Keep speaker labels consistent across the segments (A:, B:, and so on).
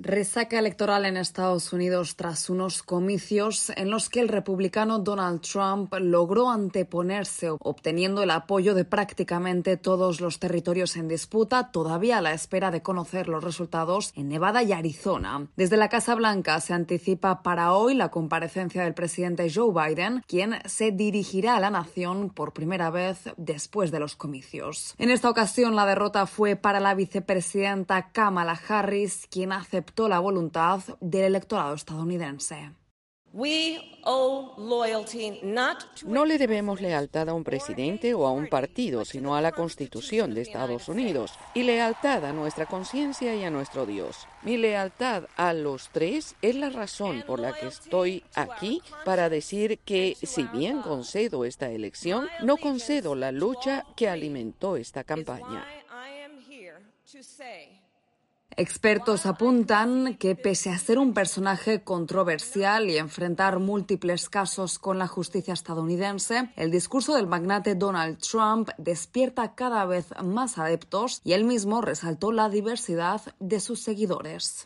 A: Resaca electoral en Estados Unidos tras unos comicios en los que el republicano Donald Trump logró anteponerse, obteniendo el apoyo de prácticamente todos los territorios en disputa, todavía a la espera de conocer los resultados en Nevada y Arizona. Desde la Casa Blanca se anticipa para hoy la comparecencia del presidente Joe Biden, quien se dirigirá a la nación por primera vez después de los comicios. En esta ocasión la derrota fue para la vicepresidenta Kamala Harris, quien aceptó la voluntad del electorado estadounidense.
B: No le debemos lealtad a un presidente o a un partido, sino a la Constitución de Estados Unidos y lealtad a nuestra conciencia y a nuestro Dios. Mi lealtad a los tres es la razón por la que estoy aquí para decir que, si bien concedo esta elección, no concedo la lucha que alimentó esta campaña.
A: Expertos apuntan que, pese a ser un personaje controversial y enfrentar múltiples casos con la justicia estadounidense, el discurso del magnate Donald Trump despierta cada vez más adeptos y él mismo resaltó la diversidad de sus seguidores.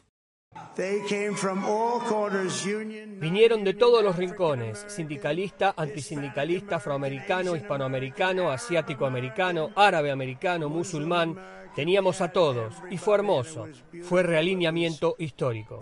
C: Vinieron de todos los rincones: sindicalista, antisindicalista, afroamericano, hispanoamericano, asiático-americano, árabe-americano, musulmán. Teníamos a todos y fue hermoso. Fue realineamiento histórico.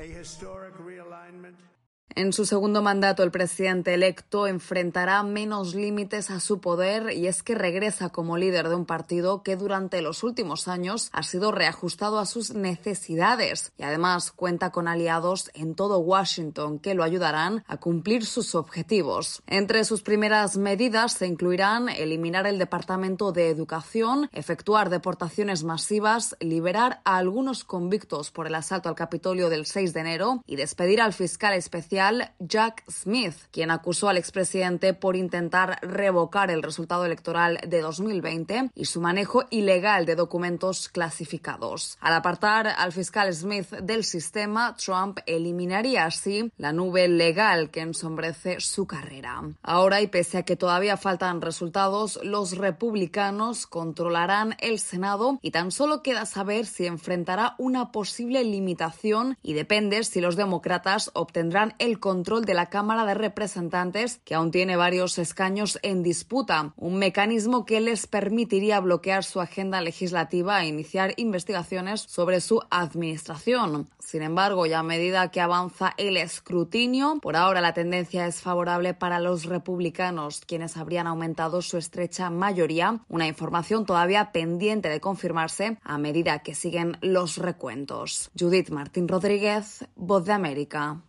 A: En su segundo mandato, el presidente electo enfrentará menos límites a su poder, y es que regresa como líder de un partido que durante los últimos años ha sido reajustado a sus necesidades y además cuenta con aliados en todo Washington que lo ayudarán a cumplir sus objetivos. Entre sus primeras medidas se incluirán eliminar el Departamento de Educación, efectuar deportaciones masivas, liberar a algunos convictos por el asalto al Capitolio del 6 de enero y despedir al fiscal especial Jack Smith, quien acusó al expresidente por intentar revocar el resultado electoral de 2020 y su manejo ilegal de documentos clasificados. Al apartar al fiscal Smith del sistema, Trump eliminaría así la nube legal que ensombrece su carrera. Ahora, y pese a que todavía faltan resultados, los republicanos controlarán el Senado y tan solo queda saber si enfrentará una posible limitación, y depende si los demócratas obtendrán el control de la Cámara de Representantes, que aún tiene varios escaños en disputa, un mecanismo que les permitiría bloquear su agenda legislativa e iniciar investigaciones sobre su administración. Sin embargo, y a medida que avanza el escrutinio, por ahora la tendencia es favorable para los republicanos, quienes habrían aumentado su estrecha mayoría, una información todavía pendiente de confirmarse a medida que siguen los recuentos. Judith Martín Rodríguez, Voz de América.